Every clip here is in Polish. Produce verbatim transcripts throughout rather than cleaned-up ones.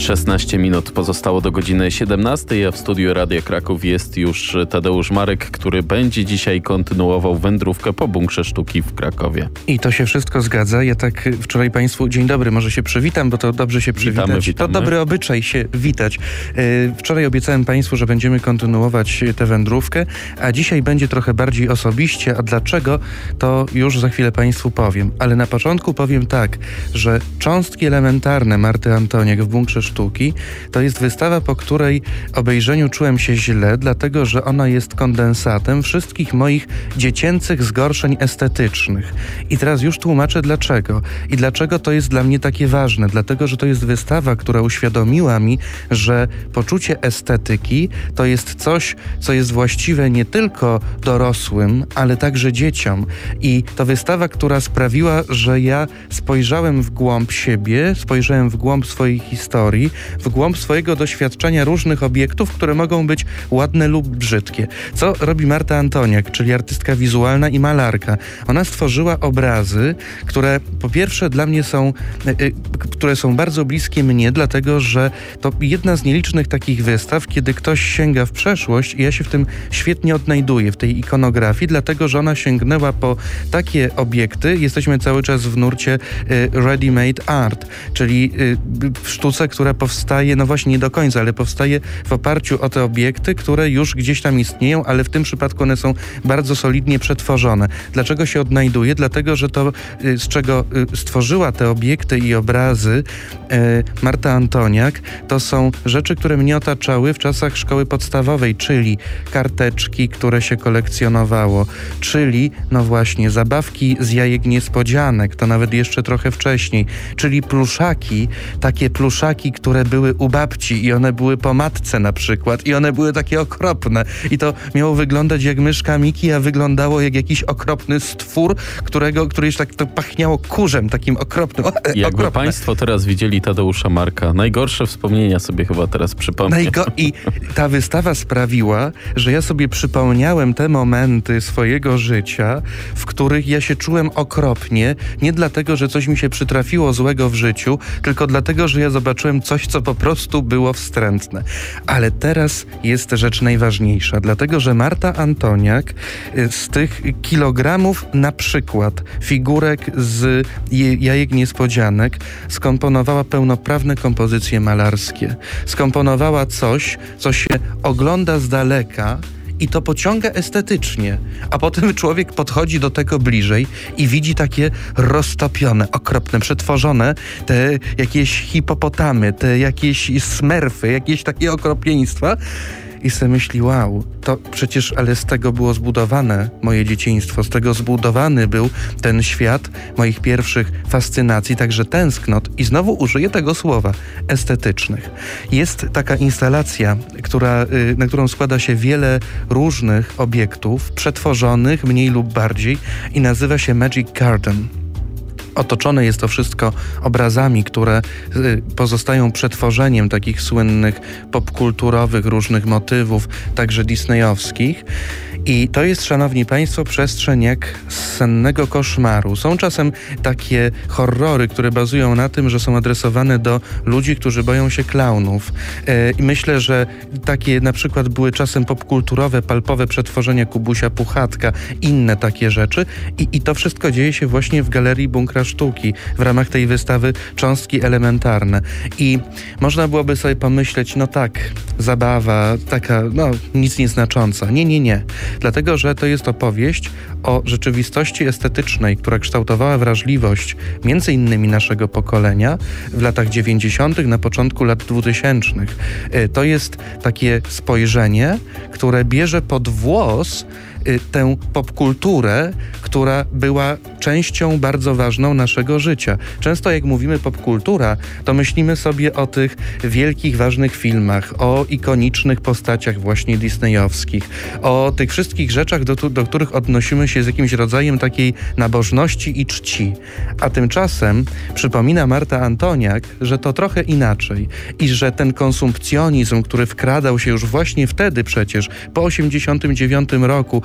szesnaście minut pozostało do godziny siedemnastej, a w studiu Radia Kraków jest już Tadeusz Marek, który będzie dzisiaj kontynuował wędrówkę po bunkrze sztuki w Krakowie. I to się wszystko zgadza. Ja tak wczoraj Państwu, dzień dobry, może się przywitam, bo to dobrze się przywitać. Witamy, witamy. To dobry obyczaj się witać. Wczoraj obiecałem Państwu, że będziemy kontynuować tę wędrówkę, a dzisiaj będzie trochę bardziej osobiście. A dlaczego, to już za chwilę Państwu powiem. Ale na początku powiem tak, że cząstki elementarne Marty Antoniak w bunkrze sztuki to jest wystawa, po której obejrzeniu czułem się źle, dlatego że ona jest kondensatem wszystkich moich dziecięcych zgorszeń estetycznych. I teraz już tłumaczę dlaczego. I dlaczego to jest dla mnie takie ważne. Dlatego, że to jest wystawa, która uświadomiła mi, że poczucie estetyki to jest coś, co jest właściwe nie tylko dorosłym, ale także dzieciom. I to wystawa, która sprawiła, że ja spojrzałem w głąb siebie, spojrzałem w głąb swojej historii, w głąb swojego doświadczenia różnych obiektów, które mogą być ładne lub brzydkie. Co robi Marta Antoniak, czyli artystka wizualna i malarka? Ona stworzyła obrazy, które po pierwsze dla mnie są, y, y, które są bardzo bliskie mnie, dlatego że to jedna z nielicznych takich wystaw, kiedy ktoś sięga w przeszłość i ja się w tym świetnie odnajduję, w tej ikonografii, dlatego że ona sięgnęła po takie obiekty, jesteśmy cały czas w nurcie y, ready-made art, czyli y, w sztuce, która powstaje, no właśnie nie do końca, ale powstaje w oparciu o te obiekty, które już gdzieś tam istnieją, ale w tym przypadku one są bardzo solidnie przetworzone. Dlaczego się odnajduje? Dlatego, że to, y, z czego y, stworzyła te obiekty i obrazy y, Marta Antoniak, to są rzeczy, które mnie otaczały w czasach szkoły podstawowej, czyli karteczki, które się kolekcjonowało, czyli, no właśnie, zabawki z jajek niespodzianek, to nawet jeszcze trochę wcześniej, czyli pluszaki, takie pluszaki, które były u babci i one były po matce na przykład i one były takie okropne i to miało wyglądać jak myszka Miki, a wyglądało jak jakiś okropny stwór, którego, który już tak to pachniało kurzem, takim okropnym. O, Jakby okropne. Państwo teraz widzieli Tadeusza Marka, najgorsze wspomnienia sobie chyba teraz przypomnę. Najgo- I ta wystawa sprawiła, że ja sobie przypomniałem te momenty swojego życia, w których ja się czułem okropnie, nie dlatego, że coś mi się przytrafiło złego w życiu, tylko dlatego, że ja zobaczyłem coś, co po prostu było wstrętne. Ale teraz jest rzecz najważniejsza, dlatego, że Marta Antoniak z tych kilogramów na przykład figurek z jajek niespodzianek skomponowała pełnoprawne kompozycje malarskie. Skomponowała coś, co się ogląda z daleka i to pociąga estetycznie, a potem człowiek podchodzi do tego bliżej i widzi takie roztopione, okropne, przetworzone te jakieś hipopotamy, te jakieś smerfy, jakieś takie okropieństwa. I sobie myśli, wow, to przecież, ale z tego było zbudowane moje dzieciństwo, z tego zbudowany był ten świat moich pierwszych fascynacji, także tęsknot, i znowu użyję tego słowa, estetycznych. Jest taka instalacja, która, na którą składa się wiele różnych obiektów, przetworzonych mniej lub bardziej, i nazywa się Magic Garden. Otoczone jest to wszystko obrazami, które y, pozostają przetworzeniem takich słynnych popkulturowych różnych motywów, także disneyowskich. I to jest, szanowni państwo, przestrzeń jak z sennego koszmaru. Są czasem takie horrory, które bazują na tym, że są adresowane do ludzi, którzy boją się klaunów. E, I myślę, że takie na przykład były czasem popkulturowe, palpowe przetworzenia Kubusia Puchatka, inne takie rzeczy. I, I to wszystko dzieje się właśnie w Galerii Bunkra Sztuki, w ramach tej wystawy Cząstki Elementarne. I można byłoby sobie pomyśleć, no tak, zabawa, taka, no, nic nieznacząca. Nie, nie, nie. Dlatego, że to jest opowieść o rzeczywistości estetycznej, która kształtowała wrażliwość między innymi naszego pokolenia w latach dziewięćdziesiątych, na początku lat dwutysięcznych. To jest takie spojrzenie, które bierze pod włos tę popkulturę, która była częścią bardzo ważną naszego życia. Często jak mówimy popkultura, to myślimy sobie o tych wielkich, ważnych filmach, o ikonicznych postaciach właśnie disneyowskich, o tych wszystkich rzeczach, do, do których odnosimy się z jakimś rodzajem takiej nabożności i czci. A tymczasem przypomina Marta Antoniak, że to trochę inaczej i że ten konsumpcjonizm, który wkradał się już właśnie wtedy przecież, po osiemdziesiątym dziewiątym roku,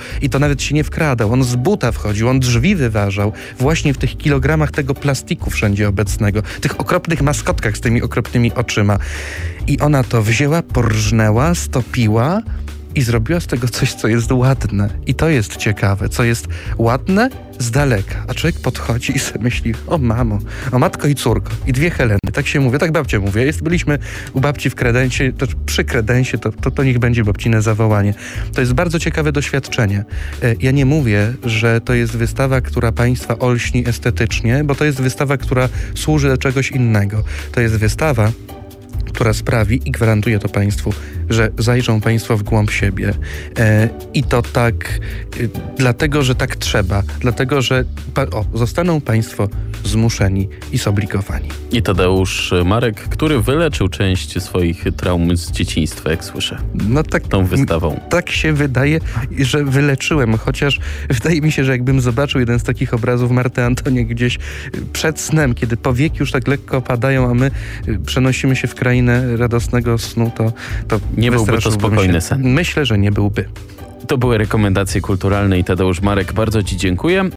I to nawet się nie wkradał. On z buta wchodził, on drzwi wyważał. Właśnie w tych kilogramach tego plastiku wszędzie obecnego. Tych okropnych maskotkach z tymi okropnymi oczyma. I ona to wzięła, porżnęła, stopiła i zrobiła z tego coś, co jest ładne. I to jest ciekawe, co jest ładne z daleka. A człowiek podchodzi i sobie myśli, o mamo, o matko i córko. I dwie Heleny. Tak się mówi, tak babcia mówi. Jest, byliśmy u babci w kredensie, to przy kredensie, to, to, to niech będzie babcine zawołanie. To jest bardzo ciekawe doświadczenie. Ja nie mówię, że to jest wystawa, która państwa olśni estetycznie, bo to jest wystawa, która służy do czegoś innego. To jest wystawa, która sprawi, i gwarantuję to Państwu, że zajrzą Państwo w głąb siebie. E, I to tak e, dlatego, że tak trzeba. Dlatego, że pa, o, zostaną Państwo zmuszeni i zobligowani. I Tadeusz Marek, który wyleczył część swoich traum z dzieciństwa, jak słyszę. No tak, tą wystawą. Tak się wydaje, że wyleczyłem, chociaż wydaje mi się, że jakbym zobaczył jeden z takich obrazów Marty Antoniuk gdzieś przed snem, kiedy powieki już tak lekko opadają, a my przenosimy się w krainę radosnego snu, to, to nie byłby to spokojny sen. Myślę, że nie byłby. To były rekomendacje kulturalne i Tadeusz Marek. Bardzo Ci dziękuję.